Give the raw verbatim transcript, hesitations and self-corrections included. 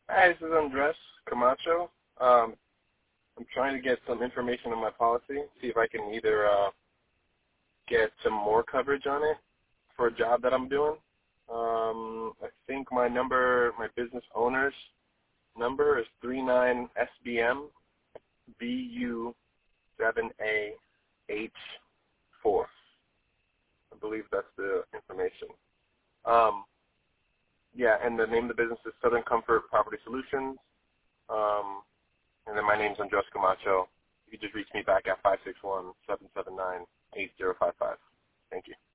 Hi, this is Andres Camacho. Um, I'm trying to get some information on my policy, see if I can either uh, get some more coverage on it for a job that I'm doing. Um, I think my number, my business owner's number is three nine S B M B U seven A H four. I believe that's the information. Um, yeah, and the name of the business is Southern Comfort Property Solutions. Um, and then my name's Andres Camacho. You can just reach me back at five six one, seven seven nine, eight zero five five. Thank you.